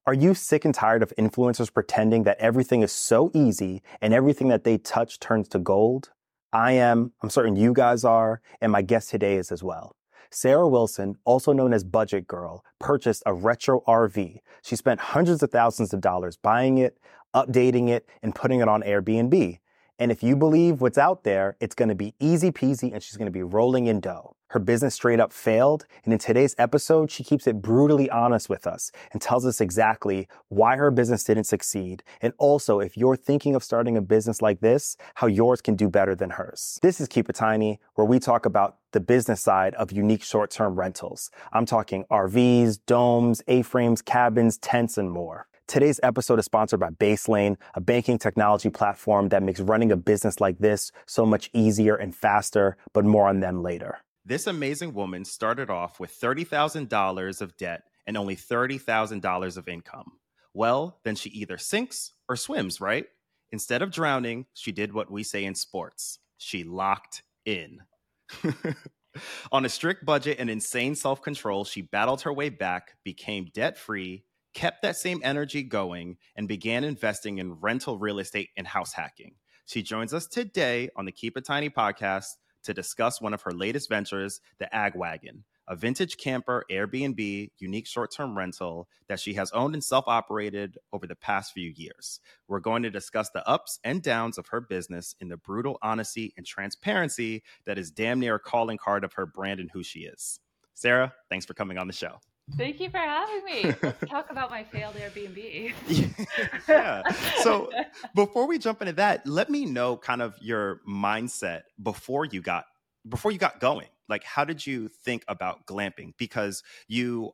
Are you sick and tired of influencers pretending that everything is so easy and everything that they touch turns to gold? I am. I'm certain you guys are, and my guest today is as well. Sarah Wilson, also known as Budget Girl, purchased a retro RV. She spent hundreds of thousands of dollars buying it, updating it, and putting it on Airbnb. And if you believe what's out there, it's going to be easy peasy and she's going to be rolling in dough. Her business straight up failed. And in today's episode, she keeps it brutally honest with us and tells us exactly why her business didn't succeed. And also, if you're thinking of starting a business like this, how yours can do better than hers. This is Keep It Tiny, where we talk about the business side of unique short-term rentals. I'm talking RVs, domes, A-frames, cabins, tents, and more. Today's episode is sponsored by Baselane, a banking technology platform that makes running a business like this so much easier and faster, but more on them later. This amazing woman started off with $30,000 of debt and only $30,000 of income. Well, then she either sinks or swims, right? Instead of drowning, she did what we say in sports. She locked in. On a strict budget and insane self-control, she battled her way back, became debt-free, kept that same energy going, and began investing in rental real estate and house hacking. She joins us today on the Keep It Tiny podcast to discuss one of her latest ventures, the Ag Wagon, a vintage camper Airbnb unique short-term rental that she has owned and self-operated over the past few years. We're going to discuss the ups and downs of her business in the brutal honesty and transparency that is damn near a calling card of her brand and who she is. Sarah, thanks for coming on the show. Thank you for having me. Let's talk about my failed Airbnb. Yeah. So before we jump into that, let me know kind of your mindset before you got going. Like, how did you think about glamping? Because you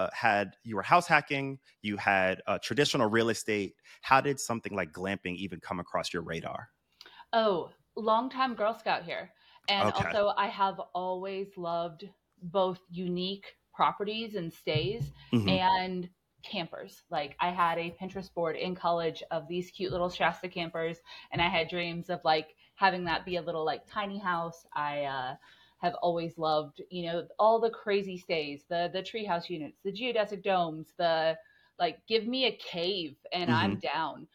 were house hacking, you had traditional real estate. How did something like glamping even come across your radar? Oh, longtime Girl Scout here. And Okay. Also, I have always loved both unique properties and stays and campers. Like, I had a Pinterest board in college of these cute little Shasta campers, and I had dreams of like having that be a little like tiny house. I have always loved, all the crazy stays, the treehouse units, the geodesic domes, the like, give me a cave and I'm down.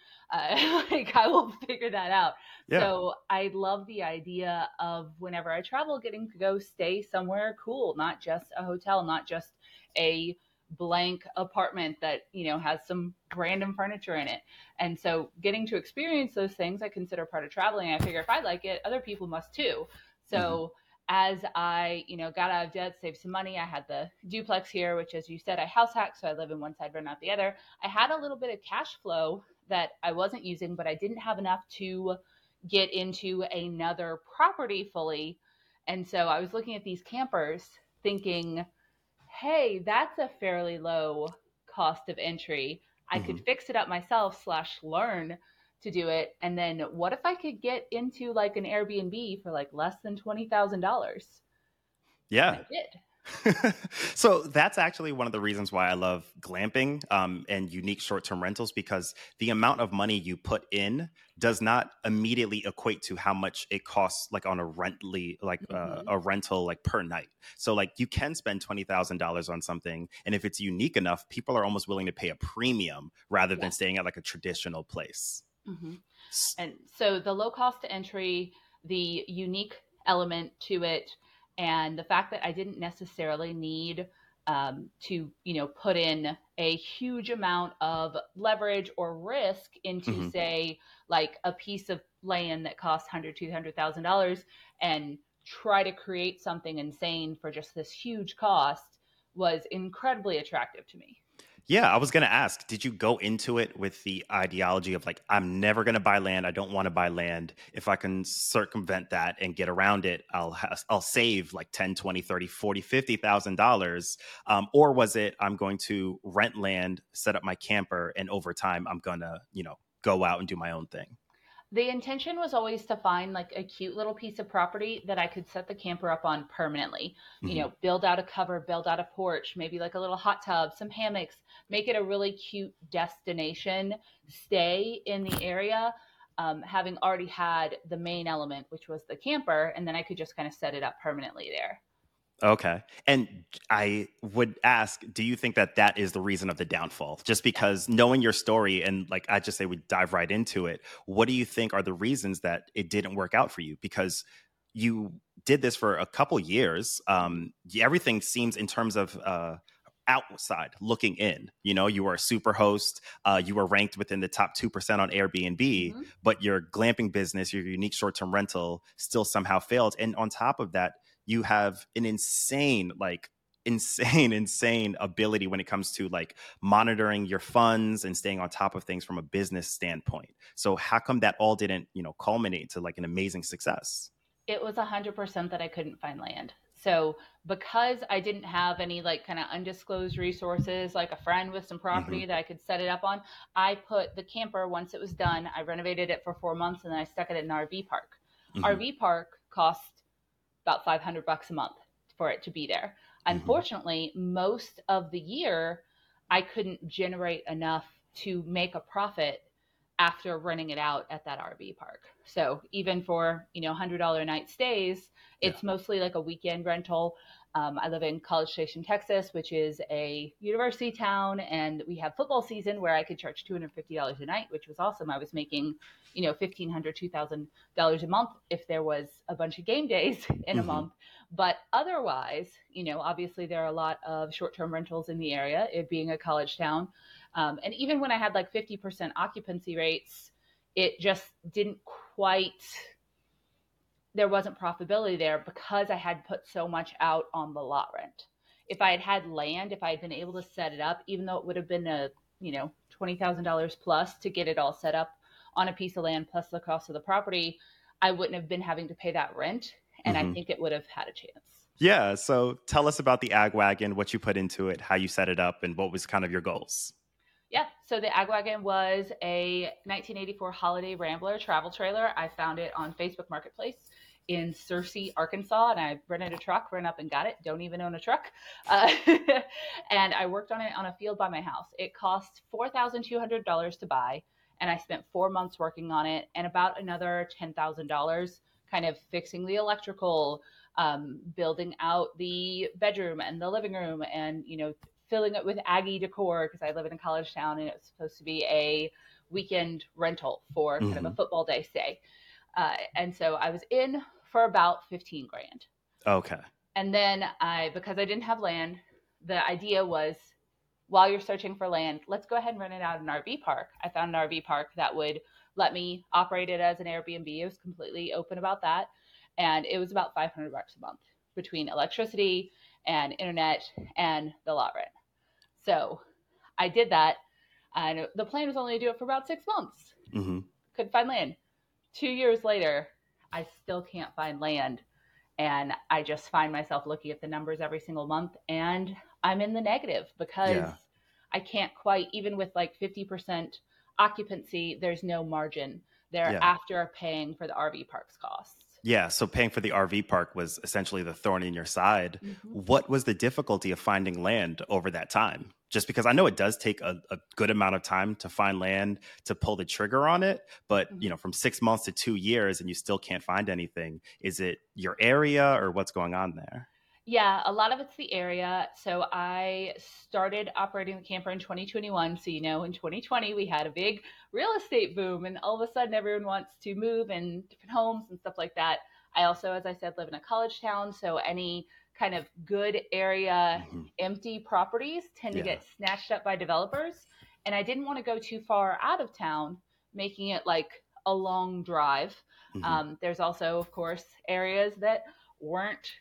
Like, I will figure that out. Yeah. So I love the idea of, whenever I travel, getting to go stay somewhere cool, not just a hotel, not just a blank apartment that, has some random furniture in it. And so getting to experience those things, I consider part of traveling. I figure if I like it, other people must too. So as I, got out of debt, saved some money, I had the duplex here, which, as you said, I house hacked. So I live in one side, rent out the other. I had a little bit of cash flow that I wasn't using, but I didn't have enough to get into another property fully. And so I was looking at these campers thinking, hey, that's a fairly low cost of entry. I could fix it up myself / learn to do it. And then what if I could get into like an Airbnb for like less than $20,000? Yeah. And I did. So that's actually one of the reasons why I love glamping and unique short-term rentals, because the amount of money you put in does not immediately equate to how much it costs, like on a a rental, like per night. So like you can spend $20,000 on something, and if it's unique enough, people are almost willing to pay a premium rather than staying at like a traditional place. And so the low cost to entry, the unique element to it, and the fact that I didn't necessarily need to, put in a huge amount of leverage or risk into, say, like a piece of land that costs $100,000, $200,000 and try to create something insane for just this huge cost was incredibly attractive to me. Yeah, I was going to ask, did you go into it with the ideology of like, I'm never going to buy land. I don't want to buy land. If I can circumvent that and get around it, I'll save like 10, 20, 30, 40, $50,000. Or was it, I'm going to rent land, set up my camper, and over time, I'm going to, go out and do my own thing? The intention was always to find like a cute little piece of property that I could set the camper up on permanently, build out a cover, build out a porch, maybe like a little hot tub, some hammocks, make it a really cute destination, stay in the area, having already had the main element, which was the camper, and then I could just kind of set it up permanently there. Okay. And I would ask, do you think that that is the reason of the downfall? Just because knowing your story and like I just say we dive right into it, what do you think are the reasons that it didn't work out for you? Because you did this for a couple years. Everything seems in terms of outside looking in. You know, you were a super host. You were ranked within the top 2% on Airbnb, but your glamping business, your unique short-term rental still somehow failed. And on top of that, you have an insane ability when it comes to like monitoring your funds and staying on top of things from a business standpoint. So how come that all didn't, culminate to like an amazing success? It was 100% that I couldn't find land. So because I didn't have any like kind of undisclosed resources, like a friend with some property that I could set it up on, I put the camper, once it was done, I renovated it for 4 months and then I stuck it in an RV park. RV park cost about $500 a month for it to be there. Unfortunately, most of the year, I couldn't generate enough to make a profit after renting it out at that RV park. So even for, $100 a night stays, it's mostly like a weekend rental. I live in College Station, Texas, which is a university town, and we have football season where I could charge $250 a night, which was awesome. I was making, $1,500, $2,000 a month if there was a bunch of game days in a month. But otherwise, obviously there are a lot of short-term rentals in the area, it being a college town. And even when I had like 50% occupancy rates, it just didn't quite, there wasn't profitability there because I had put so much out on the lot rent. If I had had land, if I had been able to set it up, even though it would have been $20,000 plus to get it all set up on a piece of land plus the cost of the property, I wouldn't have been having to pay that rent. And I think it would have had a chance. Yeah. So tell us about the Ag Wagon, what you put into it, how you set it up, and what was kind of your goals. Yeah, so the Ag Wagon was a 1984 Holiday Rambler travel trailer. I found it on Facebook Marketplace in Searcy, Arkansas, and I rented a truck, ran up and got it. Don't even own a truck. And I worked on it on a field by my house. It cost $4,200 to buy, and I spent 4 months working on it and about another $10,000 kind of fixing the electrical, building out the bedroom and the living room, and, filling it with Aggie decor because I live in a college town and it was supposed to be a weekend rental for kind of a football day stay. And so I was in for about 15 grand. Okay. And then because I didn't have land, the idea was while you're searching for land, let's go ahead and rent it out in an RV park. I found an RV park that would let me operate it as an Airbnb. I was completely open about that. And it was about $500 a month between electricity and internet and the lot rent. So I did that, and the plan was only to do it for about 6 months. Couldn't find land. 2 years later, I still can't find land, and I just find myself looking at the numbers every single month, and I'm in the negative because I can't quite, even with like 50% occupancy, there's no margin there after paying for the RV park's costs. Yeah, so paying for the RV park was essentially the thorn in your side. What was the difficulty of finding land over that time? Just because I know it does take a good amount of time to find land, to pull the trigger on it. But, from 6 months to 2 years and you still can't find anything. Is it your area or what's going on there? Yeah, a lot of it's the area. So I started operating the camper in 2021. So, in 2020, we had a big real estate boom, and all of a sudden everyone wants to move in different homes and stuff like that. I also, as I said, live in a college town. So any kind of good area, empty properties tend to get snatched up by developers. And I didn't want to go too far out of town, making it like a long drive. There's also, of course, areas that weren't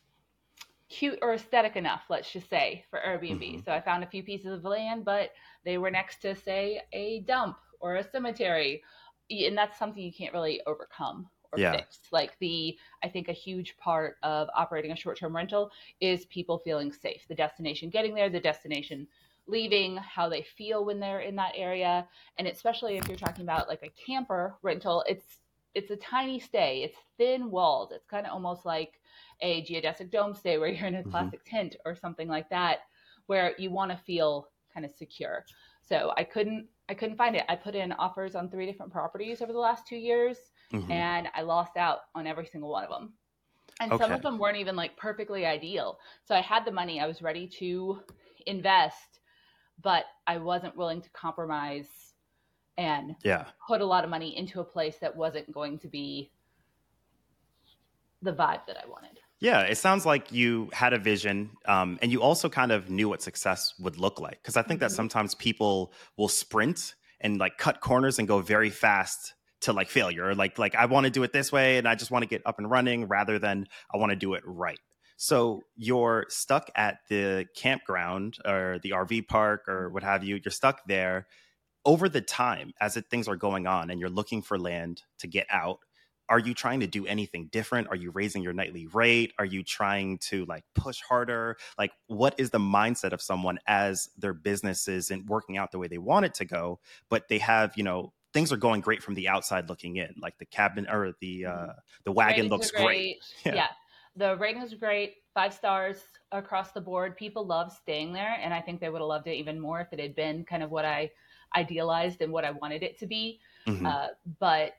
cute or aesthetic enough, let's just say, for Airbnb. So I found a few pieces of land, but they were next to, say, a dump or a cemetery. And that's something you can't really overcome or fix. Like I think a huge part of operating a short-term rental is people feeling safe. The destination getting there, the destination leaving, how they feel when they're in that area. And especially if you're talking about like a camper rental, it's a tiny stay. It's thin walls. It's kind of almost like a geodesic dome stay where you're in a classic tent or something like that, where you want to feel kind of secure. So I couldn't find it. I put in offers on 3 different properties over the last 2 years, and I lost out on every single one of them. And some Okay. of them weren't even like perfectly ideal. So I had the money, I was ready to invest, but I wasn't willing to compromise and Yeah. put a lot of money into a place that wasn't going to be the vibe that I wanted. Yeah, it sounds like you had a vision, and you also kind of knew what success would look like. Because I think that Mm-hmm. sometimes people will sprint and like cut corners and go very fast to like failure. Or like I want to do it this way, and I just want to get up and running rather than I want to do it right. So you're stuck at the campground or the RV park or what have you. You're stuck there over the time as things are going on, and you're looking for land to get out. Are you trying to do anything different? Are you raising your nightly rate? Are you trying to like push harder? Like, what is the mindset of someone as their business isn't working out the way they want it to go, but they have, things are going great from the outside looking in, like the cabin or the wagon Ratings are looks great. great. Yeah. Yeah. The ratings are great. 5 stars across the board. People love staying there. And I think they would have loved it even more if it had been kind of what I idealized and what I wanted it to be. Hmm. But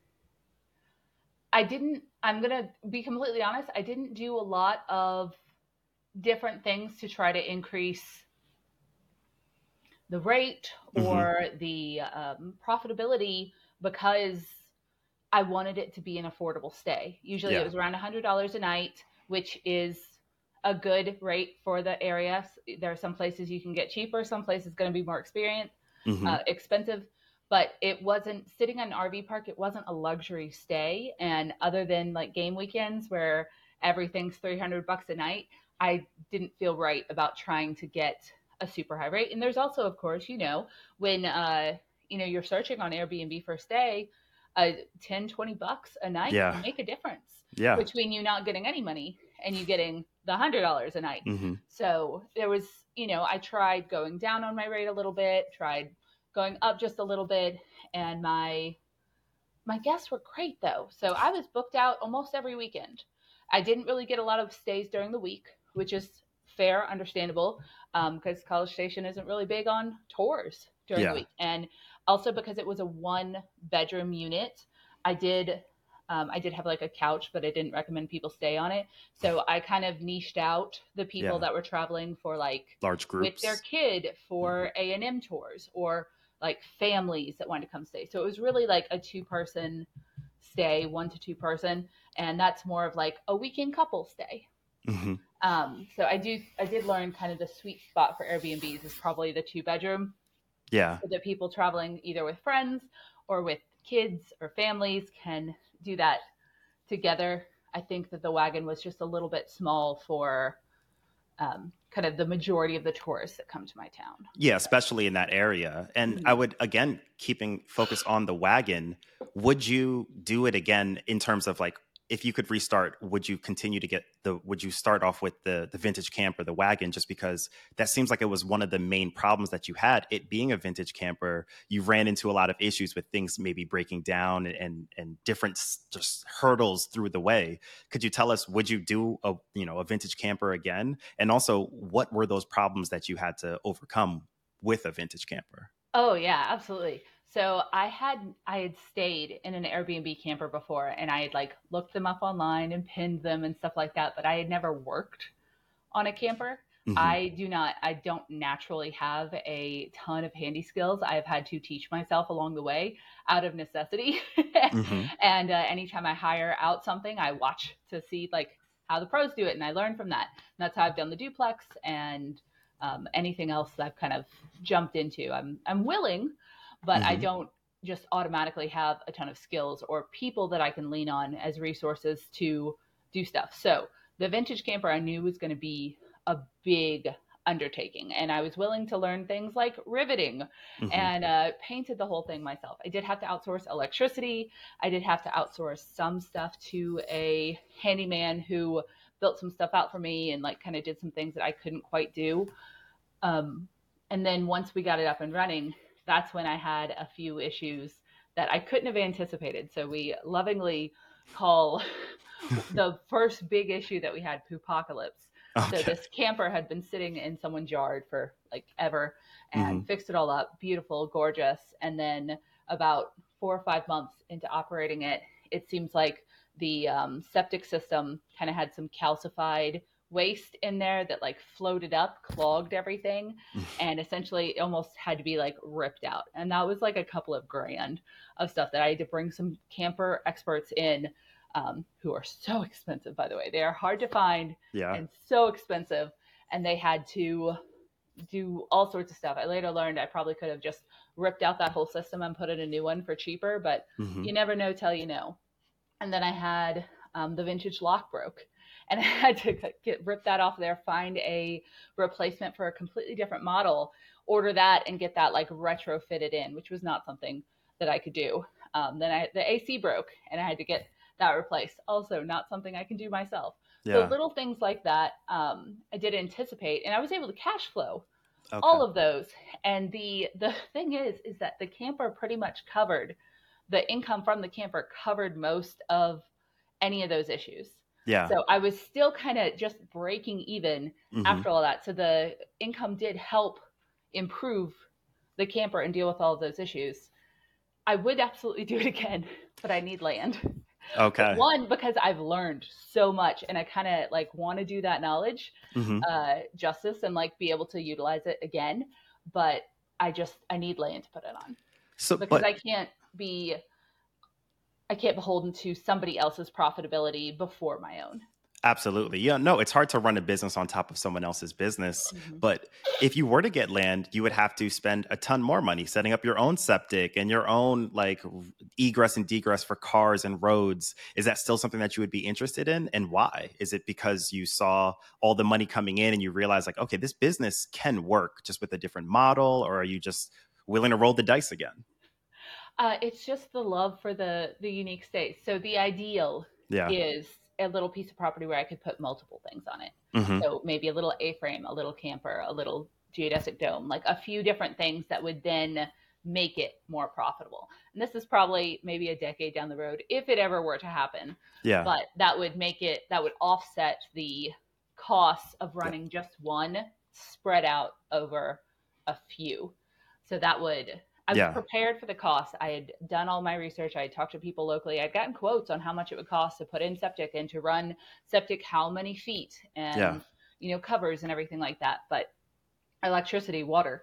I'm going to be completely honest, I didn't do a lot of different things to try to increase the rate Hmm. or the profitability because I wanted it to be an affordable stay. Usually it Yeah. was around $100 a night, which is a good rate for the area. There are some places you can get cheaper, some places going to be more Hmm. expensive, but it wasn't sitting in an RV park. It wasn't a luxury stay. And other than like game weekends where everything's $300 a night, I didn't feel right about trying to get a super high rate. And there's also, of course, when, you're searching on Airbnb for a stay, 10, $20 a night Yeah. can make a difference Yeah. between you not getting any money and you getting the $100 a night. Hmm. So there was, I tried going down on my rate a little bit, tried going up just a little bit, and my guests were great though. So I was booked out almost every weekend. I didn't really get a lot of stays during the week, which is fair, understandable, because College Station isn't really big on tours during the Yeah. week, and also because it was a 1 bedroom unit. I did. I did have like a couch, but I didn't recommend people stay on it. So I kind of niched out the people Yeah. that were traveling for like Large with their groups. kid Hmm. for A&M tours or like families that wanted to come stay. So it was really like a 2 person stay, 1 to 2 person, and that's more of like a weekend couple stay. Hmm. So I did learn kind of the sweet spot for Airbnbs is probably the 2 bedroom, Yeah. so that people traveling either with friends or with kids or families can do that together. I think that the wagon was just a little bit small for kind of the majority of the tourists that come to my town. Yeah, especially in that area. And I Mhm. would, again, keeping focus on the wagon, would you do it again in terms of like, if you could restart, would you continue to would you start off with the vintage camper, the wagon, just because that seems like it was one of the main problems that you had, it being a vintage camper, you ran into a lot of issues with things maybe breaking down and different just hurdles through the way. Could you tell us, would you do a vintage camper again? And also, what were those problems that you had to overcome with a vintage camper? Oh yeah, absolutely. So I had stayed in an Airbnb camper before, and I had like looked them up online and pinned them and stuff like that, but I had never worked on a camper. Hmm. I don't naturally have a ton of handy skills. I've had to teach myself along the way out of necessity. Hmm. And anytime I hire out something, I watch to see like how the pros do it, and I learn from that. And that's how I've done the duplex and anything else that I've kind of jumped into. I'm willing, but I Hmm. don't just automatically have a ton of skills or people that I can lean on as resources to do stuff. So the vintage camper I knew was going to be a big undertaking, and I was willing to learn things like riveting Hmm. and painted the whole thing myself. I did have to outsource electricity. I did have to outsource some stuff to a handyman who built some stuff out for me and like kind of did some things that I couldn't quite do. Um, and then once we got it up and running, that's when I had a few issues that I couldn't have anticipated. So we lovingly call the first big issue that we had Poopocalypse. So Okay. this camper had been sitting in someone's yard for like ever and Hmm. fixed it all up, beautiful, gorgeous. And then about 4 or 5 months into operating it, it seems like the septic system kind of had some calcified waste in there that like floated up, clogged everything, and essentially it almost had to be like ripped out. And that was like a couple of grand of stuff that I had to bring some camper experts in, who are so expensive, by the way. They are hard to find and so expensive, and they had to do all sorts of stuff. I later learned I probably could have just ripped out that whole system and put in a new one for cheaper, but you never know till you know. And then I had the vintage lock broke, and I had to rip that off there, find a replacement for a completely different model, order that, and get that like retrofitted in, which was not something that I could do. Then the AC broke, and I had to get that replaced. Also, not something I can do myself. So little things like that, I did anticipate, and I was able to cash flow all of those. And the thing is that the camper pretty much covered, the income from the camper covered most of any of those issues. Yeah. So I was still kind of just breaking even after all that. So the income did help improve the camper and deal with all of those issues. I would absolutely do it again, but I need land. Okay. One, because I've learned so much, and I kind of like want to do that knowledge justice and like be able to utilize it again. But I need land to put it on. So because I can't be beholden to somebody else's profitability before my own. Absolutely. Yeah, no, it's hard to run a business on top of someone else's business. But if you were to get land, you would have to spend a ton more money setting up your own septic and your own like egress and degress for cars and roads. Is that still something that you would be interested in? And why? Is it because you saw all the money coming in and you realized like, okay, this business can work just with a different model? Or are you just willing to roll the dice again? It's just the love for the unique space. So the ideal is a little piece of property where I could put multiple things on it. So maybe a little A-frame, a little camper, a little geodesic dome, like a few different things that would then make it more profitable. And this is probably maybe a decade down the road, if it ever were to happen. Yeah. But that would offset the costs of running just one spread out over a few. So that would... I was prepared for the cost. I had done all my research. I had talked to people locally. I'd gotten quotes on how much it would cost to put in septic and to run septic, how many feet, and covers and everything like that. But electricity, water.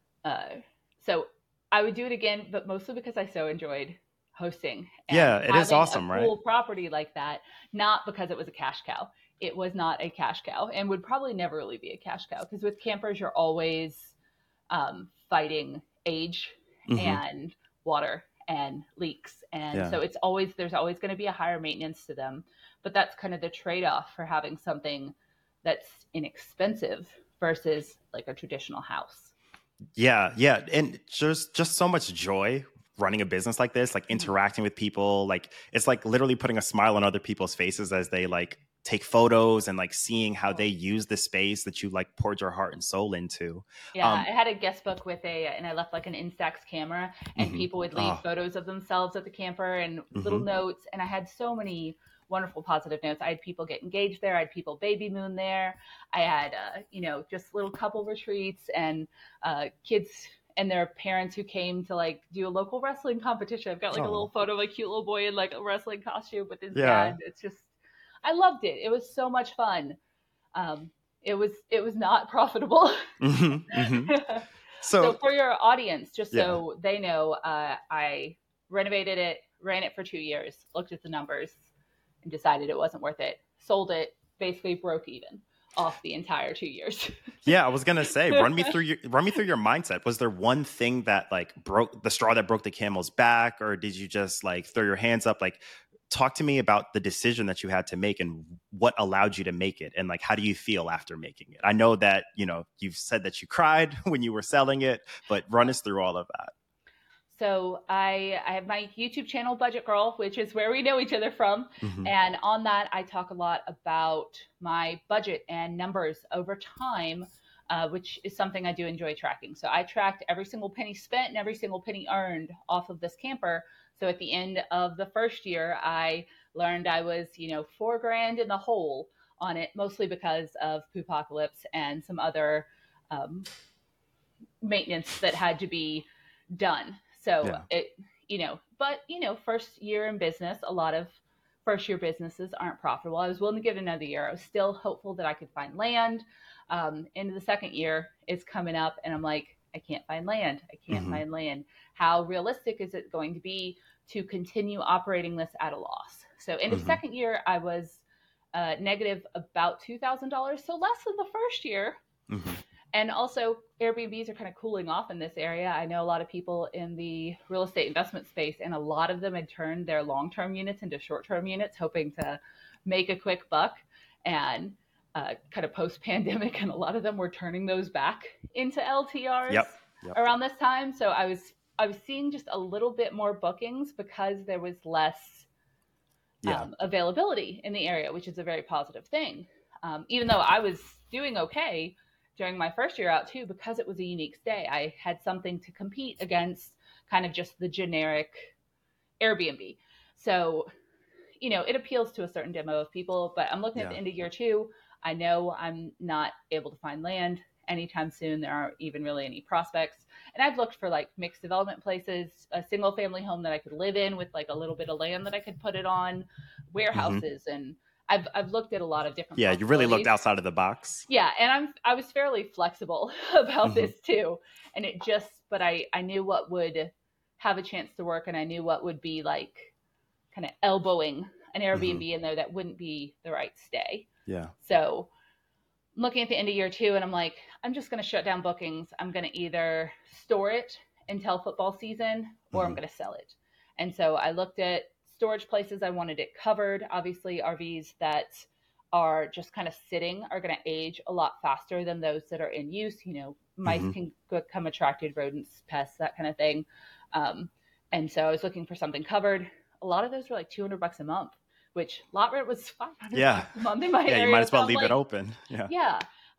So I would do it again, but mostly because I so enjoyed hosting. And it is awesome, right? Cool property like that, not because it was a cash cow. It was not a cash cow, and would probably never really be a cash cow, because with campers you're always fighting age. And water and leaks. And so there's always going to be a higher maintenance to them. But that's kind of the trade-off for having something that's inexpensive versus like a traditional house. Yeah. And just so much joy running a business like this, like interacting with people. Like it's like literally putting a smile on other people's faces as they like take photos and like seeing how they use the space that you like poured your heart and soul into. I had a guest book and I left like an Instax camera, and people would leave photos of themselves at the camper and little notes. And I had so many wonderful positive notes. I had people get engaged there. I had people baby moon there. I had, just little couple retreats and kids and their parents who came to like do a local wrestling competition. I've got like a little photo of a cute little boy in like a wrestling costume with his dad. It's just, I loved it. It was so much fun. It was not profitable. So for your audience, just so they know, I renovated it, ran it for 2 years, looked at the numbers, and decided it wasn't worth it. Sold it, basically broke even off the entire 2 years. I was gonna say, run me through your mindset. Was there one thing that like broke the straw that broke the camel's back, or did you just like throw your hands up? Like, talk to me about the decision that you had to make and what allowed you to make it. And like, how do you feel after making it? I know that, you've said that you cried when you were selling it, but run us through all of that. So I have my YouTube channel, Budget Girl, which is where we know each other from. And on that, I talk a lot about my budget and numbers over time, which is something I do enjoy tracking. So I tracked every single penny spent and every single penny earned off of this camper. So at the end of the first year, I learned I was, $4,000 in the hole on it, mostly because of Poopocalypse and some other maintenance that had to be done. So first year in business, a lot of first year businesses aren't profitable. I was willing to give it another year. I was still hopeful that I could find land. Into the second year, it's coming up, and I'm like, I can't find land. I can't Mm-hmm. find land. How realistic is it going to be to continue operating this at a loss? So in the Mm-hmm. second year, I was negative about $2,000, so less than the first year. Mm-hmm. And also, Airbnbs are kind of cooling off in this area. I know a lot of people in the real estate investment space, and a lot of them had turned their long-term units into short-term units, hoping to make a quick buck. And kind of post-pandemic, and a lot of them were turning those back into LTRs Yep. around this time. So I was seeing just a little bit more bookings because there was less availability in the area, which is a very positive thing. Even though I was doing okay during my first year out too, because it was a unique stay, I had something to compete against kind of just the generic Airbnb. So, it appeals to a certain demo of people, but I'm looking at the end of year 2. I know I'm not able to find land anytime soon. There aren't even really any prospects. And I've looked for like mixed development places, a single family home that I could live in with like a little bit of land that I could put it on, warehouses, and I've looked at a lot of different. Yeah, you really looked outside of the box. Yeah, and I was fairly flexible about this too, and but I knew what would have a chance to work, and I knew what would be like kind of elbowing an Airbnb in there that wouldn't be the right stay. Yeah. So I'm looking at the end of year 2, and I'm like, I'm just going to shut down bookings. I'm going to either store it until football season, or I'm going to sell it. And so I looked at storage places. I wanted it covered. Obviously, RVs that are just kind of sitting are going to age a lot faster than those that are in use. Mice can become attracted, rodents, pests, that kind of thing. And so I was looking for something covered. A lot of those were like $200 a month, which lot rent was $500 a month in my area. You might as well so leave it open. Yeah.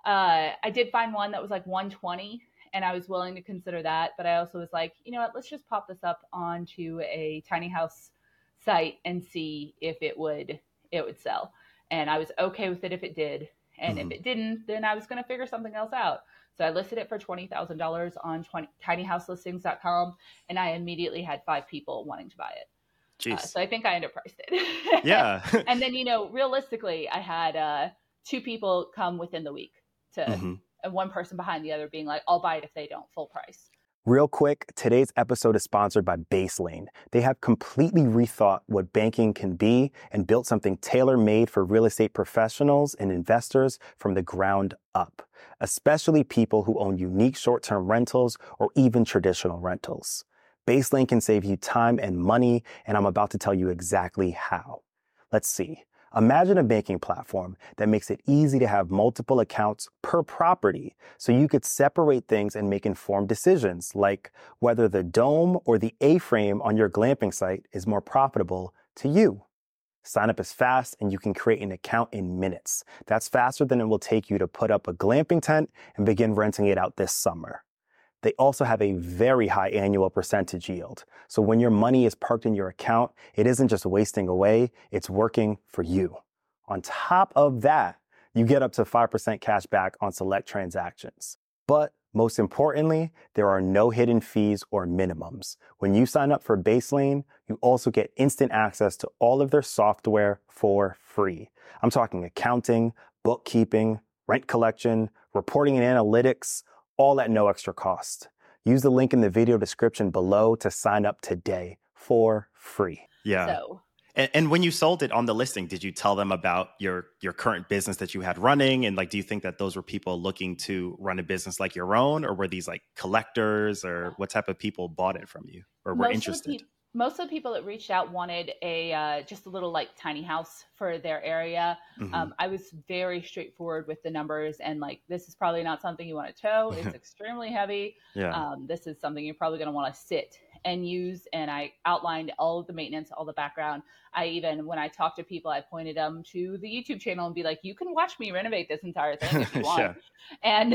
I did find one that was like $120, and I was willing to consider that. But I also was like, you know what, let's just pop this up onto a tiny house site and see if it would sell. And I was okay with it if it did. And if it didn't, then I was going to figure something else out. So I listed it for $20,000 on tinyhouselistings.com, and I immediately had 5 people wanting to buy it. So I think I underpriced it. Yeah. And then, realistically, I had 2 people come within the week and one person behind the other being like, I'll buy it if they don't, full price. Real quick, today's episode is sponsored by BaseLane. They have completely rethought what banking can be and built something tailor-made for real estate professionals and investors from the ground up, especially people who own unique short-term rentals or even traditional rentals. BaseLane can save you time and money, and I'm about to tell you exactly how. Let's see. Imagine a banking platform that makes it easy to have multiple accounts per property, so you could separate things and make informed decisions, like whether the dome or the A-frame on your glamping site is more profitable to you. Sign up is fast, and you can create an account in minutes. That's faster than it will take you to put up a glamping tent and begin renting it out this summer. They also have a very high annual percentage yield. So when your money is parked in your account, it isn't just wasting away, it's working for you. On top of that, you get up to 5% cash back on select transactions. But most importantly, there are no hidden fees or minimums. When you sign up for BaseLane, you also get instant access to all of their software for free. I'm talking accounting, bookkeeping, rent collection, reporting and analytics, all at no extra cost. Use the link in the video description below to sign up today for free. Yeah. So, and when you sold it on the listing, did you tell them about your current business that you had running? And like, do you think that those were people looking to run a business like your own, or were these like collectors, or what type of people bought it from you or were interested? Most of the people that reached out wanted just a little like tiny house for their area. I was very straightforward with the numbers, and like, this is probably not something you want to tow. It's extremely heavy. This is something you're probably going to want to sit and use. And I outlined all of the maintenance, all the background. When I talk to people, I pointed them to the YouTube channel and be like, you can watch me renovate this entire thing if you want. And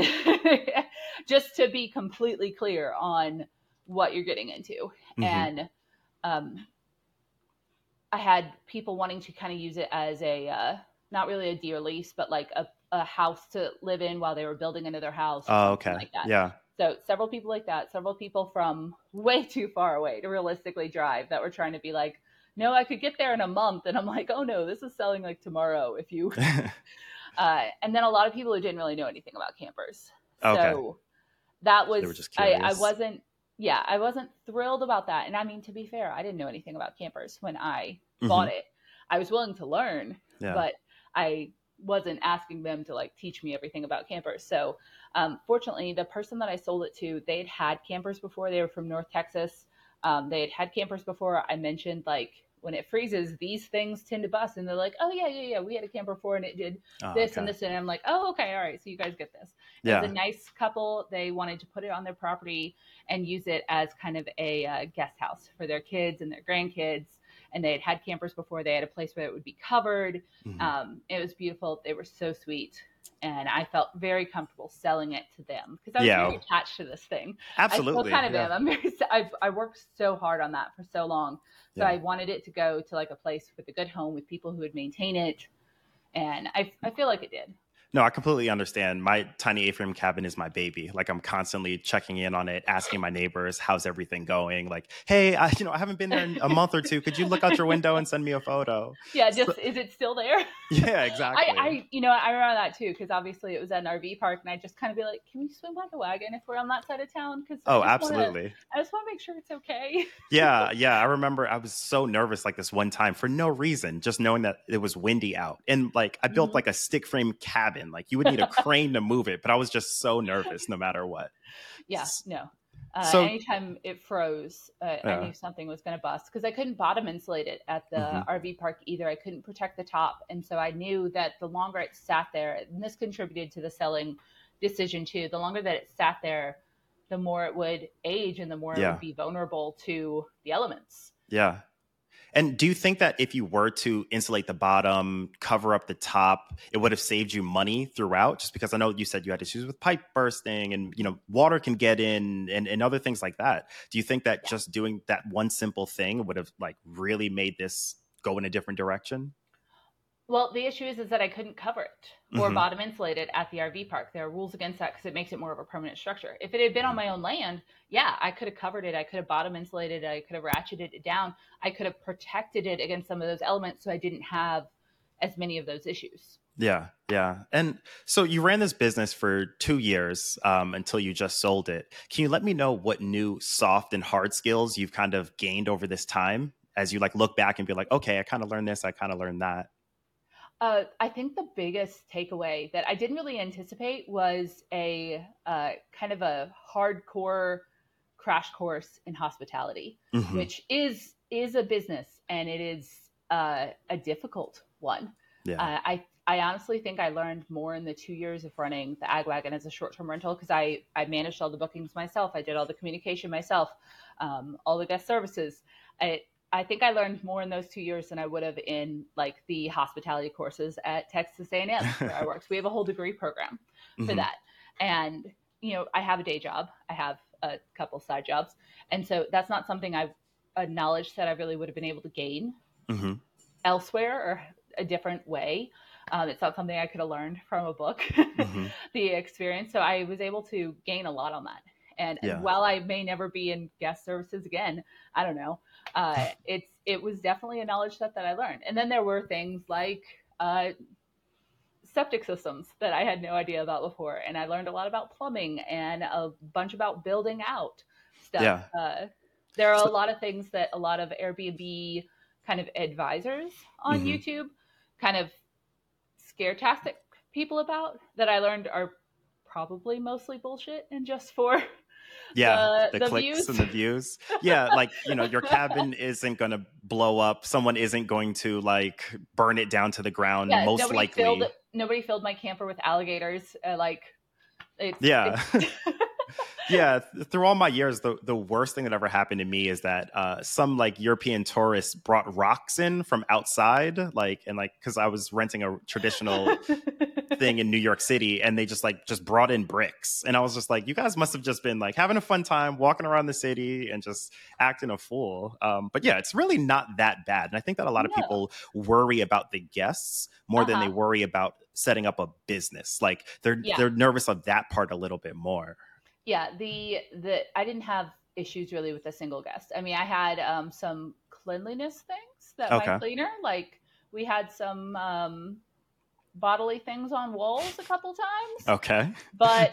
just to be completely clear on what you're getting into. And I had people wanting to kind of use it as a, not really a deer lease, but like a house to live in while they were building another house. Oh, okay. Like that. Yeah. So several people like that, several people from way too far away to realistically drive that were trying to be like, no, I could get there in a month. And I'm like, oh no, this is selling like tomorrow if you. And then a lot of people who didn't really know anything about campers. Okay. So that They were was, just I curious. wasn't, yeah, I wasn't thrilled about that. And I mean, to be fair, I didn't know anything about campers when I bought it. I was willing to learn, but I wasn't asking them to like teach me everything about campers. So fortunately, the person that I sold it to, they had campers before. They were from North Texas. They had campers before. I mentioned like when it freezes, these things tend to bust. And they're like, oh, yeah. We had a camper before and it did this and this. And I'm like, oh, okay. All right. So you guys get this. It was a nice couple. They wanted to put it on their property and use it as kind of a guest house for their kids and their grandkids. And they had campers before. They had a place where it would be covered. It was beautiful. They were so sweet. And I felt very comfortable selling it to them because I was very attached to this thing. Absolutely. I still kind of am. I worked so hard on that for so long. So I wanted it to go to like a place with a good home with people who would maintain it. And I feel like it did. No, I completely understand. My tiny A-frame cabin is my baby. Like I'm constantly checking in on it, asking my neighbors, how's everything going? Like, hey, I haven't been there in a month or two. Could you look out your window and send me a photo? Yeah, is it still there? Yeah, exactly. I remember that too, because obviously it was at an RV park and I just kind of be like, can we swim by the wagon if we're on that side of town? Because absolutely. I just want to make sure it's okay. Yeah. I remember I was so nervous like this one time for no reason, just knowing that it was windy out. And like I built like a stick frame cabin. Like you would need a crane to move it, but I was just so nervous no matter what. Yeah, no. So anytime it froze, I knew something was going to bust because I couldn't bottom insulate it at the RV park either. I couldn't protect the top. And so I knew that the longer it sat there, and this contributed to the selling decision too, the longer that it sat there, the more it would age and the more it would be vulnerable to the elements. Yeah. And do you think that if you were to insulate the bottom, cover up the top, it would have saved you money throughout? Just because I know you said you had issues with pipe bursting and, water can get in and other things like that. Do you think that just doing that one simple thing would have like really made this go in a different direction? Well, the issue is that I couldn't cover it or bottom insulate it at the RV park. There are rules against that because it makes it more of a permanent structure. If it had been on my own land, I could have covered it. I could have bottom insulated it. I could have ratcheted it down. I could have protected it against some of those elements so I didn't have as many of those issues. Yeah. And so you ran this business for 2 years until you just sold it. Can you let me know what new soft and hard skills you've kind of gained over this time as you like look back and be like, okay, I kind of learned this, I kind of learned that? I think the biggest takeaway that I didn't really anticipate was a kind of a hardcore crash course in hospitality, which is a business and it is a difficult one. Yeah. I honestly think I learned more in the 2 years of running the Ag Wagon as a short-term rental because I managed all the bookings myself. I did all the communication myself, all the guest services. I think I learned more in those 2 years than I would have in like the hospitality courses at Texas A&M where I worked. We have a whole degree program for that. And, I have a day job. I have a couple side jobs. And so that's not something a knowledge that I really would have been able to gain elsewhere or a different way. It's not something I could have learned from a book, the experience. So I was able to gain a lot on that. And while I may never be in guest services again, I don't know. It was definitely a knowledge set that I learned. And then there were things like septic systems that I had no idea about before. And I learned a lot about plumbing and a bunch about building out stuff. Yeah. There are a lot of things that a lot of Airbnb kind of advisors on YouTube kind of scare-tastic people about that I learned are probably mostly bullshit and just for the clicks views. And the views. Yeah, like, your cabin isn't going to blow up. Someone isn't going to like burn it down to the ground. Yeah, most likely. Nobody filled my camper with alligators. Yeah, through all my years, the worst thing that ever happened to me is that some like European tourists brought rocks in from outside, because I was renting a traditional thing in New York City, and they just brought in bricks, and I was just like, you guys must have just been like having a fun time walking around the city and just acting a fool. But yeah, it's really not that bad, and I think that a lot of people worry about the guests more than they worry about setting up a business. Like they're nervous of that part a little bit more. Yeah, I didn't have issues really with a single guest. I mean, I had some cleanliness things that my Okay. cleaner, like we had some bodily things on walls a couple times, Okay. but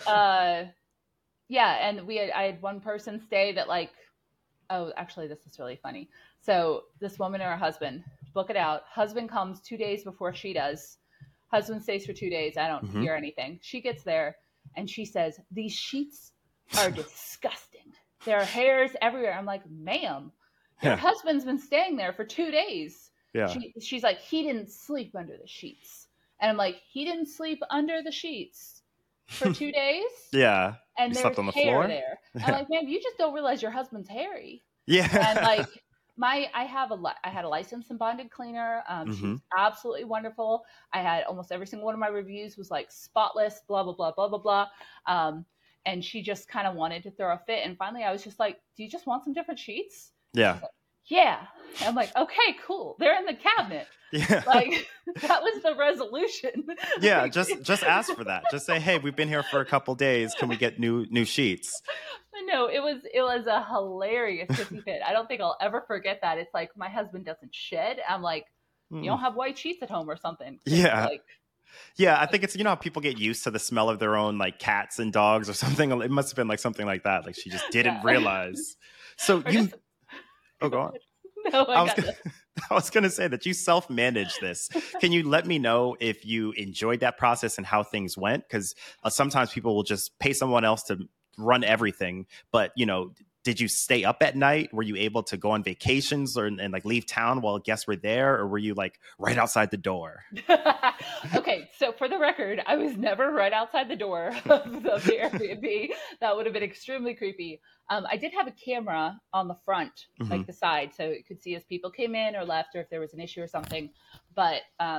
yeah, and I had one person stay that like, oh, actually, this is really funny. So this woman and her husband book it out. Husband comes 2 days before she does. Husband stays for 2 days. I don't hear anything. She gets there and she says, "These sheets are disgusting. There are hairs everywhere." I'm like, "Ma'am, your Yeah. husband's been staying there for 2 days." Yeah. She's like, "He didn't sleep under the sheets." And I'm like, "He didn't sleep under the sheets for 2 days?" Yeah. And You there's slept on the hair floor? there. Yeah. I'm like, "Ma'am, you just don't realize your husband's hairy." Yeah. And like I had a licensed and bonded cleaner. She's absolutely wonderful. I had almost every single one of my reviews was like spotless, blah blah blah blah blah blah. And she just kind of wanted to throw a fit. And finally, I was just like, "Do you just want some different sheets?" Yeah. She's like, "Yeah." And I'm like, "Okay, cool. They're in the cabinet." Yeah. Like that was the resolution. Yeah, Like, just ask for that. Just say, "Hey, we've been here for a couple days. Can we get new sheets?" no, it was a hilarious hissy fit. I don't think I'll ever forget that. It's like my husband doesn't shed. I'm like, "You don't have white sheets at home or something?" Yeah. Like, Yeah, I think it's, how people get used to the smell of their own like cats and dogs or something. It must have been like something like that. Like she just didn't yeah. realize. So Or you just, Oh, go on. no, I I was got gonna, this. I was going to say that you self-manage this. Can you let me know if you enjoyed that process and how things went? Because sometimes people will just pay someone else to run everything. But, did you stay up at night? Were you able to go on vacations and like leave town while guests were there? Or were you like right outside the door? Okay, so for the record, I was never right outside the door of the Airbnb. That would have been extremely creepy. I did have a camera on the front, like the side, so it could see as people came in or left, or if there was an issue or something. But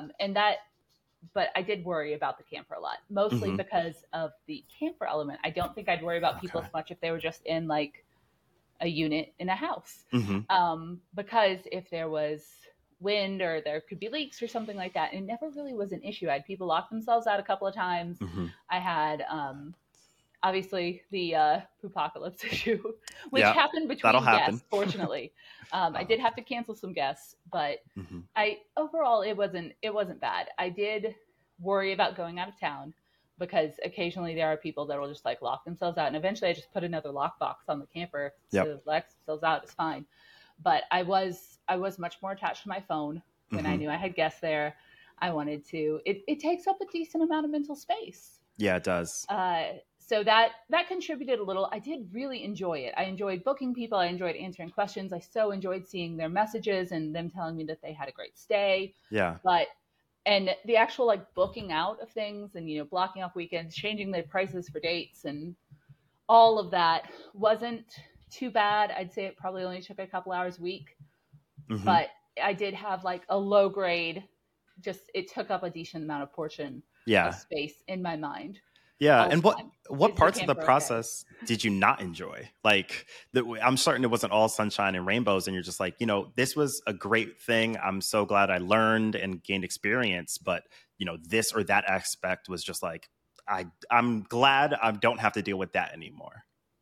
but I did worry about the camper a lot, mostly because of the camper element. I don't think I'd worry about people as much if they were just in like a unit in a house, because if there was wind or there could be leaks or something like that, it never really was an issue. I had people lock themselves out a couple of times. I had obviously the poopocalypse issue, which happened between guests, fortunately. I did have to cancel some guests, but overall it wasn't bad. I did worry about going out of town because occasionally there are people that will just like lock themselves out, and eventually I just put another lockbox on the camper to lock themselves out. It's fine. But I was much more attached to my phone when I knew I had guests there. I wanted to. It takes up a decent amount of mental space. Yeah, it does. So that contributed a little. I did really enjoy it. I enjoyed booking people. I enjoyed answering questions. I so enjoyed seeing their messages and them telling me that they had a great stay. Yeah. And the actual like booking out of things and, blocking off weekends, changing the prices for dates and all of that wasn't too bad. I'd say it probably only took a couple hours a week, but I did have like a low grade, it took up a decent amount of portion of space in my mind. Yeah. And what parts of the process did you not enjoy? Like, I'm certain it wasn't all sunshine and rainbows and you're just like, this was a great thing. I'm so glad I learned and gained experience. But, this or that aspect was just like, I'm glad I don't have to deal with that anymore.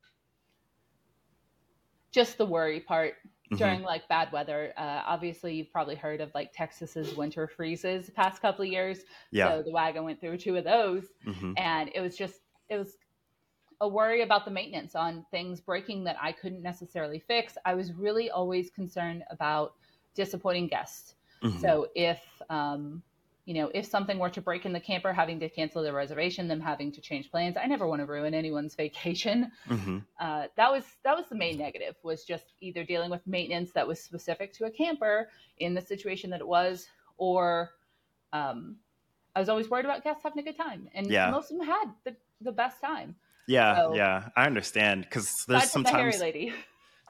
Just the worry part during like bad weather. Obviously, you've probably heard of like Texas's winter freezes the past couple of years. Yeah. So the wagon went through 2 of those, and it was a worry about the maintenance on things breaking that I couldn't necessarily fix. I was really always concerned about disappointing guests. So if if something were to break in the camper, having to cancel their reservation, them having to change plans, I never want to ruin anyone's vacation. That was the main negative, was just either dealing with maintenance that was specific to a camper in the situation that it was, or I was always worried about guests having a good time, and most of them had the best time. Yeah, I understand, because there's sometimes the hairy lady.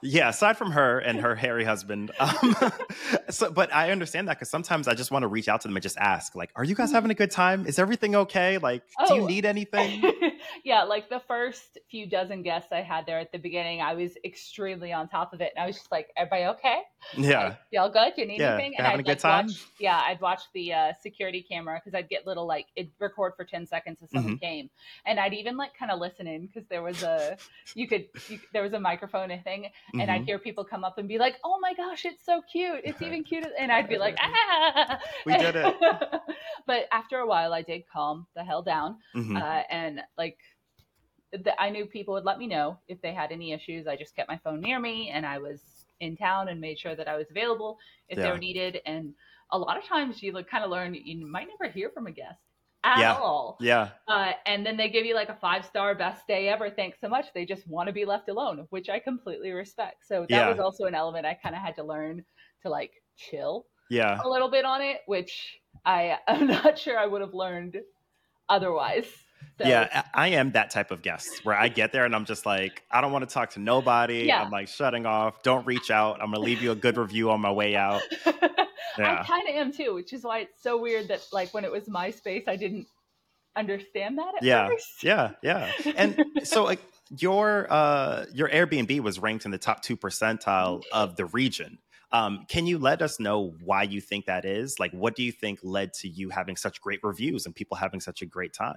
Yeah, aside from her and her hairy husband. But I understand that because sometimes I just want to reach out to them and just ask, like, are you guys having a good time? Is everything okay? Like, do you Oh, need anything? yeah, like the first few dozen guests I had there at the beginning, I was extremely on top of it. And I was just like, everybody okay? Yeah. Like, y'all good? Do you need Yeah. anything? They're And having a I'd good like time? I'd watch the security camera because I'd get little, like, it'd record for 10 seconds if someone came. And I'd even like kind of listen in because there was there was a microphone thing. And I'd hear people come up and be like, oh my gosh, it's so cute. It's even cuter. And I'd be like, ah. We did it. But after a while, I did calm the hell down. And like, I knew people would let me know if they had any issues. I just kept my phone near me and I was in town and made sure that I was available if they were needed. And a lot of times you kind of learn you might never hear from a guest at all. Yeah. And then they give you like a 5-star best day ever. Thanks so much. They just want to be left alone, which I completely respect. So that was also an element I kind of had to learn to like chill a little bit on it, which I'm not sure I would have learned otherwise. So. Yeah, I am that type of guest where I get there and I'm just like, I don't want to talk to nobody. I'm like shutting off. Don't reach out. I'm going to leave you a good review on my way out. I kind of am too, which is why it's so weird that like when it was MySpace, I didn't understand that at first. Yeah. And so like your Airbnb was ranked in the top 2 percentile of the region. Can you let us know why you think that is? Like, what do you think led to you having such great reviews and people having such a great time?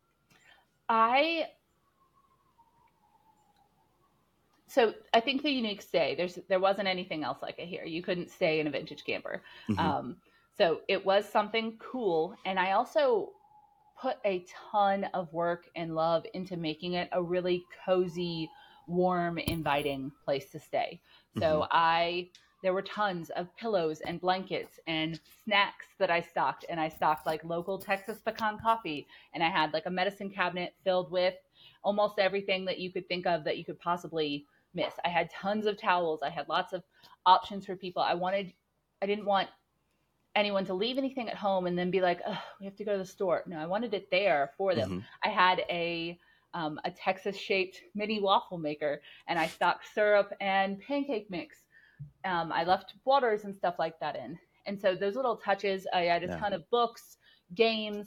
So I think the unique stay, there wasn't anything else like it here. You couldn't stay in a vintage camper. So it was something cool. And I also put a ton of work and love into making it a really cozy, warm, inviting place to stay. So there were tons of pillows and blankets and snacks that I stocked. And I stocked like local Texas pecan coffee. And I had like a medicine cabinet filled with almost everything that you could think of that you could possibly miss. I had tons of towels. I had lots of options for people. I didn't want anyone to leave anything at home and then be like, oh, we have to go to the store. No, I wanted it there for them. I had a Texas shaped mini waffle maker and I stocked syrup and pancake mix. I left waters and stuff like that in. And so those little touches, I had a ton of books, games.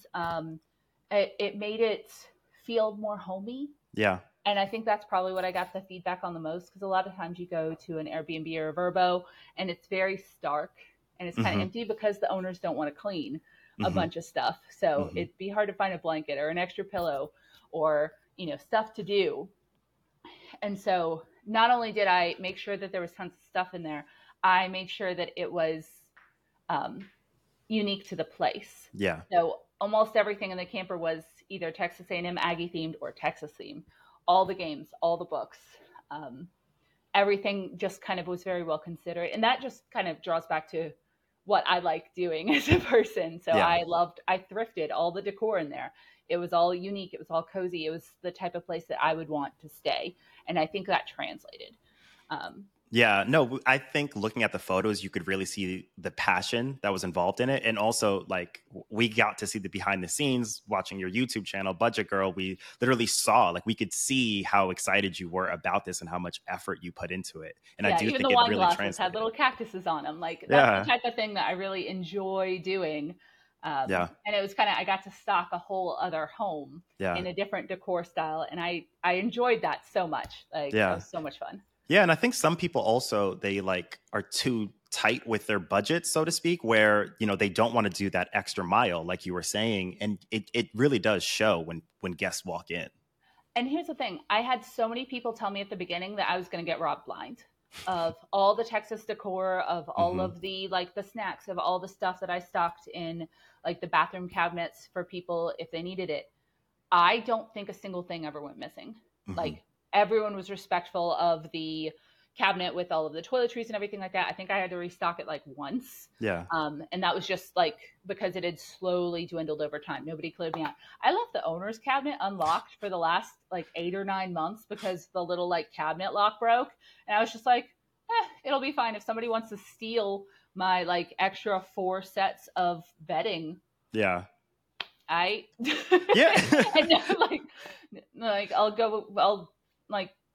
It made it feel more homey. Yeah. And I think that's probably what I got the feedback on the most, because a lot of times you go to an Airbnb or a Vrbo and it's very stark and it's kind of empty because the owners don't want to clean a bunch of stuff. So it'd be hard to find a blanket or an extra pillow or, stuff to do. And so not only did I make sure that there was tons of stuff in there, I made sure that it was unique to the place. Yeah. So almost everything in the camper was either Texas A&M Aggie themed or Texas themed. All the games, all the books, everything just kind of was very well considered. And that just kind of draws back to what I like doing as a person. So I thrifted all the decor in there. It was all unique. It was all cozy. It was the type of place that I would want to stay. And I think that translated. Yeah, no, I think looking at the photos, you could really see the passion that was involved in it. And also, like, we got to see the behind the scenes watching your YouTube channel, Budget Girl. We literally saw, like, we could see how excited you were about this and how much effort you put into it. And I do think it really translated. Had little cactuses on them. Like, that's the type of thing that I really enjoy doing. And it was kind of, I got to stock a whole other home in a different decor style. And I enjoyed that so much. Like, it was so much fun. Yeah, and I think some people also, they like are too tight with their budget, so to speak, where, they don't want to do that extra mile, like you were saying. And it really does show when guests walk in. And here's the thing. I had so many people tell me at the beginning that I was going to get robbed blind of all the Texas decor, of all of the, like, the snacks, of all the stuff that I stocked in, like, the bathroom cabinets for people if they needed it. I don't think a single thing ever went missing. Like, everyone was respectful of the cabinet with all of the toiletries and everything like that. I think I had to restock it like once. Yeah. And that was just like because it had slowly dwindled over time. Nobody cleared me out. I left the owner's cabinet unlocked for the last like 8 or 9 months because the little like cabinet lock broke. And I was just like, it'll be fine if somebody wants to steal my like extra 4 sets of bedding. Yeah. And then, like I'll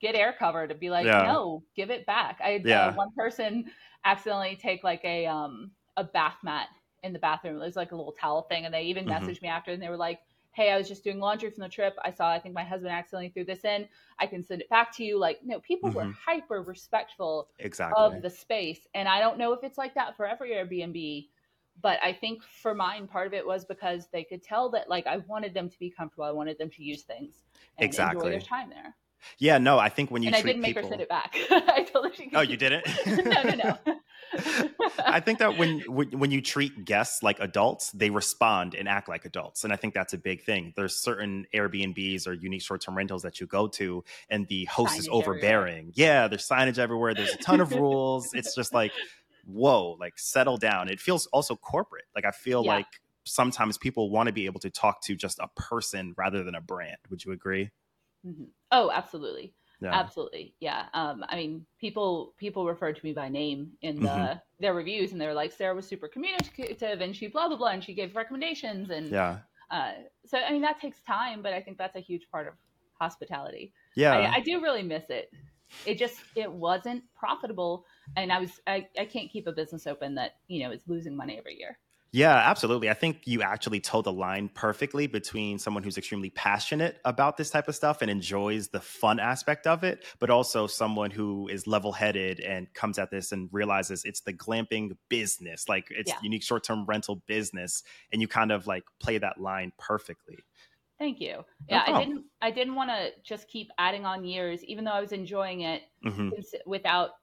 get air cover to be like, Yeah. no, give it back. I had Yeah. one person accidentally take like a bath mat in the bathroom. It was like a little towel thing. And they even Hmm. messaged me after and they were like, hey, I was just doing laundry from the trip. I think my husband accidentally threw this in. I can send it back to you. Like, no, people were Hmm. hyper respectful of Exactly. the space. And I don't know if it's like that for every Airbnb, but I think for mine, part of it was because they could tell that like I wanted them to be comfortable. I wanted them to use things and enjoy their Exactly. time there. Yeah, no, I think when you And I treat didn't make her send people, it back. I told her she oh, could you keep it. didn't? No, no, no. I think that when you treat guests like adults, they respond and act like adults, and I think that's a big thing. There's certain Airbnbs or unique short-term rentals that you go to, and the host is Signage everywhere. overbearing. Yeah, there's signage everywhere. There's a ton of rules. It's just like, whoa, like settle down. It feels also corporate. Like I feel Yeah. like sometimes people want to be able to talk to just a person rather than a brand. Would you agree? Mm-hmm. Oh, absolutely. Yeah. Absolutely. Yeah. I mean, people referred to me by name in Hmm. their reviews, and they were like, Sarah was super communicative, and she blah blah blah, and she gave recommendations, and Yeah. so I mean that takes time, but I think that's a huge part of hospitality. Yeah. I do really miss it. It wasn't profitable, and I can't keep a business open that is losing money every year. Yeah, absolutely. I think you actually toe the line perfectly between someone who's extremely passionate about this type of stuff and enjoys the fun aspect of it, but also someone who is level headed and comes at this and realizes it's the glamping business, like it's Yeah. unique short term rental business. And you kind of like play that line perfectly. Thank you. No Yeah, problem. I didn't want to just keep adding on years, even though I was enjoying it Hmm. without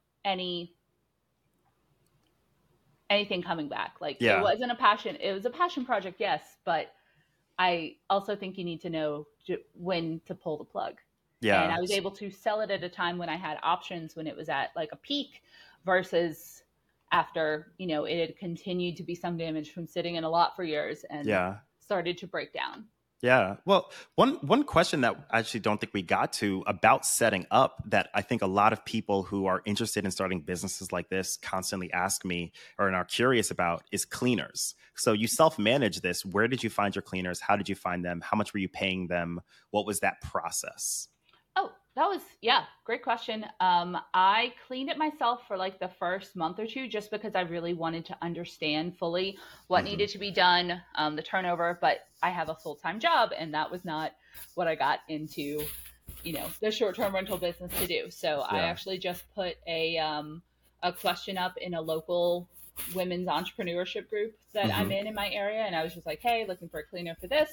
anything coming back. Like it Yeah. wasn't a passion. It was a passion project, yes, but I also think you need to know when to pull the plug. And Yeah. I was able to sell it at a time when I had options, when it was at like a peak versus after, it had continued to be some damage from sitting in a lot for years and Yeah. started to break down. Yeah. Well, one question that I actually don't think we got to about setting up that I think a lot of people who are interested in starting businesses like this constantly ask me or are curious about is cleaners. So you self-manage this. Where did you find your cleaners? How did you find them? How much were you paying them? What was that process? Oh, that was, yeah, great question. I cleaned it myself for like the first month or two just because I really wanted to understand fully what Hmm. needed to be done, the turnover. But I have a full time job, and that was not what I got into, the short term rental business to do. So I Yeah. actually just put a question up in a local women's entrepreneurship group that I'm Hmm. in my area, and I was just like, hey, looking for a cleaner for this.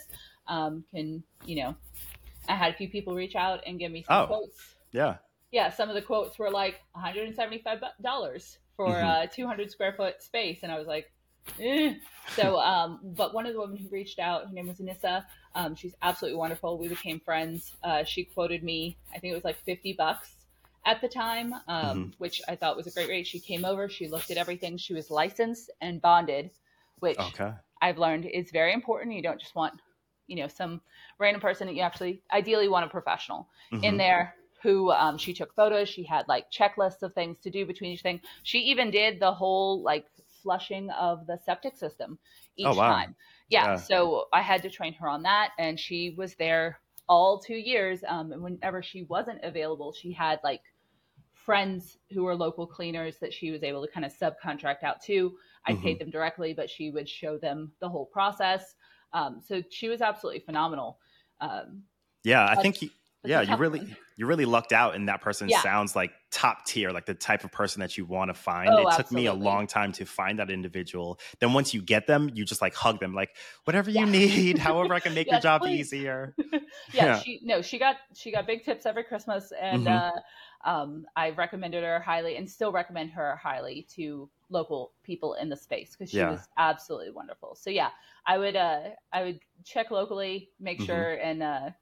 I had a few people reach out and give me some Oh, quotes. yeah. Yeah, some of the quotes were like $175 for Hmm. a 200 square foot space, and I was like, eh. So, but one of the women who reached out, her name was Anissa. She's absolutely wonderful. We became friends. She quoted me, I think it was like $50 at the time, Hmm. which I thought was a great rate. She came over, she looked at everything. She was licensed and bonded, which Okay. I've learned is very important. You don't just want, some random person that you actually ideally want a professional in Hmm. there who she took photos. She had like checklists of things to do between each thing. She even did the whole like flushing of the septic system Oh, each wow. time. Yeah. Yeah. So I had to train her on that. And she was there all 2 years. And whenever she wasn't available, she had like friends who were local cleaners that she was able to kind of subcontract out to. I Hmm. paid them directly, but she would show them the whole process. So she was absolutely phenomenal. Um, Yeah, I but think it's a yeah, tough one. you really lucked out, and that person Yeah. sounds like top tier, like the type of person that you want to find. Oh, It took me a absolutely. long time to find that individual. Then once you get them, you just like hug them, like whatever you Yeah. need, however I can make your Yes, job please. easier. Yeah, Yeah. she got big tips every Christmas, and Hmm. I recommended her highly, and still recommend her highly to local people in the space because she Yeah. was absolutely wonderful. So yeah, I would check locally, make Hmm. sure, and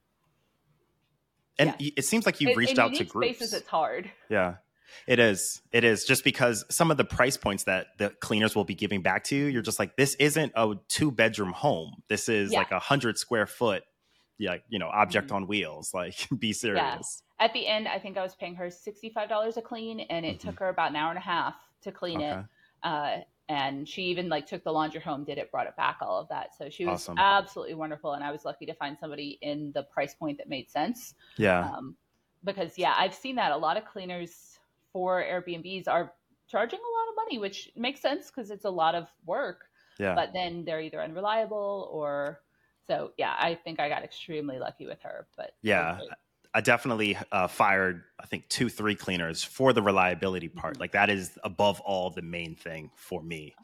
And yeah, it seems like you've reached in out to unique spaces groups. it's hard. Yeah. It is. It is just because some of the price points that the cleaners will be giving back to you, you're just like, this isn't a 2-bedroom home. This is Yeah. like 100 square foot, yeah, object Mhm. on wheels. Like, be Yeah. serious. At the end, I think I was paying her $65 a clean, and it Hmm. took her about an hour and a half to clean it. Okay. Uh, and she even like took the laundry home, did it, brought it back, all of that. So she was Awesome. absolutely wonderful, and I was lucky to find somebody in the price point that made sense. Yeah. Um, because yeah, I've seen that a lot of cleaners for Airbnbs are charging a lot of money, which makes sense because it's a lot of work. Yeah. But then they're either unreliable or so. Yeah, I think I got extremely lucky with her. But yeah, I definitely fired, I think 2-3 cleaners for the reliability part. Like that is above all the main thing for me.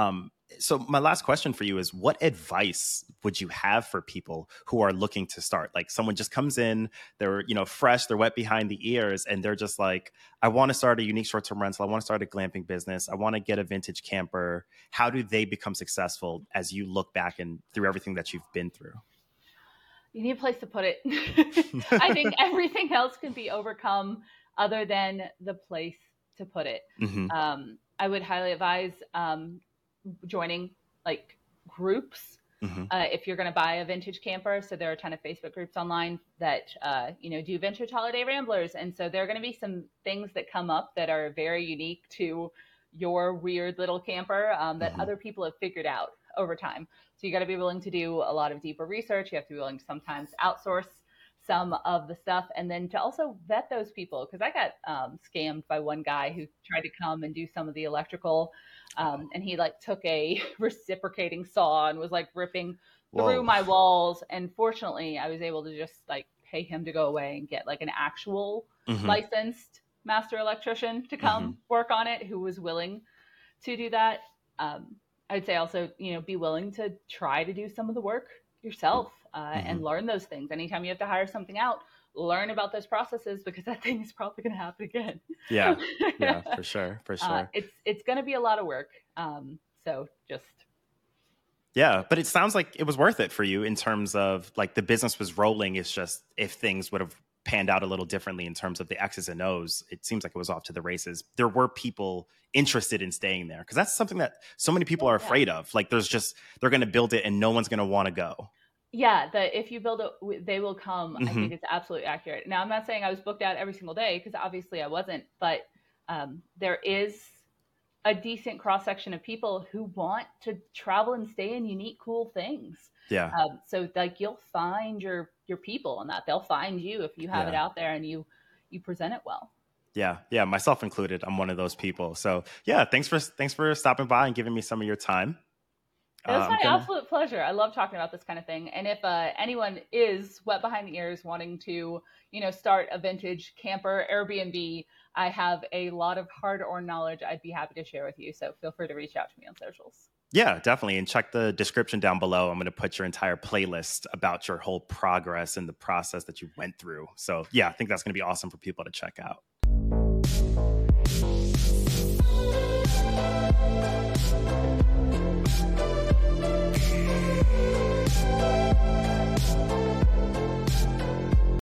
So my last question for you is, what advice would you have for people who are looking to start? Like someone just comes in, they're, fresh, they're wet behind the ears, and they're just like, I want to start a unique short-term rental. I want to start a glamping business. I want to get a vintage camper. How do they become successful as you look back and through everything that you've been through? You need a place to put it. I think everything else can be overcome other than the place to put it. Mm-hmm. I would highly advise joining like groups if you're going to buy a vintage camper. So there are a ton of Facebook groups online that do vintage holiday ramblers, and so there are going to be some things that come up that are very unique to your weird little camper that other people have figured out over time. So you got to be willing to do a lot of deeper research. You have to be willing to sometimes outsource some of the stuff, and then to also vet those people. Because I got scammed by one guy who tried to come and do some of the electrical, and he like took a reciprocating saw and was like ripping through my walls. And fortunately, I was able to just like pay him to go away and get like an actual licensed master electrician to come work on it, who was willing to do that. I would say also, be willing to try to do some of the work yourself and learn those things. Anytime you have to hire something out, learn about those processes, because that thing is probably going to happen again. Yeah, for sure. It's going to be a lot of work. So just. Yeah, but it sounds like it was worth it for you in terms of like the business was rolling. It's just if things would have panned out a little differently in terms of the X's and O's, it seems like it was off to the races. There were people interested in staying there because that's something that so many people are afraid of. Like they're going to build it and no one's going to want to go. Yeah, if you build it, they will come. I think it's absolutely accurate. Now, I'm not saying I was booked out every single day because obviously I wasn't, but there is a decent cross-section of people who want to travel and stay in unique, cool things. Yeah. So like you'll find your people on that. They'll find you if you have it out there and you present it well. Yeah, myself included. I'm one of those people. So yeah, thanks for stopping by and giving me some of your time. It was my absolute pleasure. I love talking about this kind of thing. And if anyone is wet behind the ears wanting to, start a vintage camper Airbnb, I have a lot of hard-earned knowledge I'd be happy to share with you. So feel free to reach out to me on socials. Yeah, definitely. And check the description down below. I'm going to put your entire playlist about your whole progress and the process that you went through. So yeah, I think that's going to be awesome for people to check out.